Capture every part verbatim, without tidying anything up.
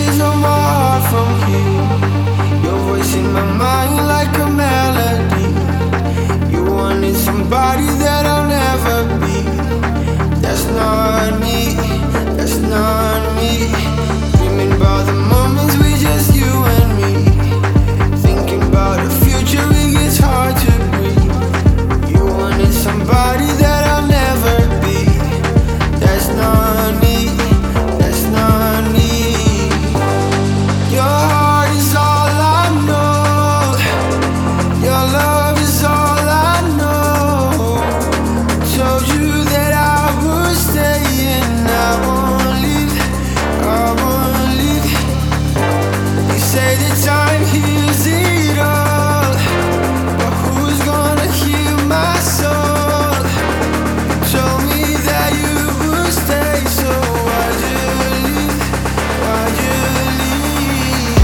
pieces of my heart from you. Your voice in my mind like a melody. You wanted somebody that I'll never be. That's not me, that's not me. Dreaming about the moments we just you and me. Thinking about the future, it gets hard to breathe. You wanted somebody that I'll never be. That's not me, that's not me. Your heart is all I know. Your love is all I know. Told you that I would stay and I won't leave, I won't leave. You say that time heals it all, but who's gonna heal my soul? You told me that you would stay, so why'd you leave, why'd you leave?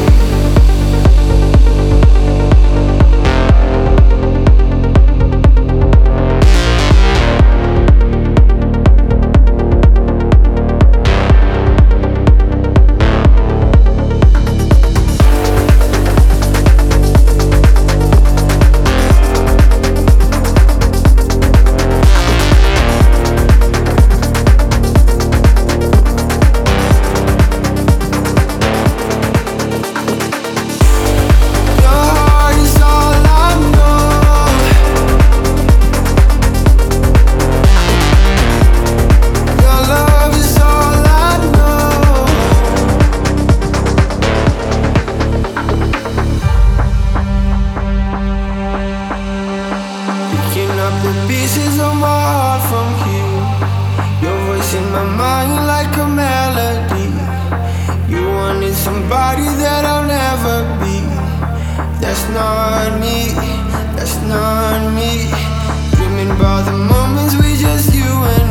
Your heart is all I know. Your love is all I know. Picking up the pieces of my heart from you. Your voice in my mind like a melody. You wanted somebody that I'll never be. That's not me, that's not me. Dreaming about the moments we just you and